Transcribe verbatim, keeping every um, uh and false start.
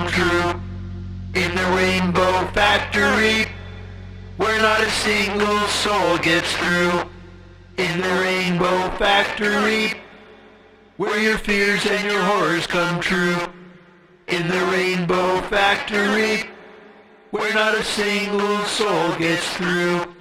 come true. In the Rainbow Factory, where not a single soul gets through. In the Rainbow Factory, where your fears and your horrors come true. In the Rainbow Factory, where not a single soul gets through.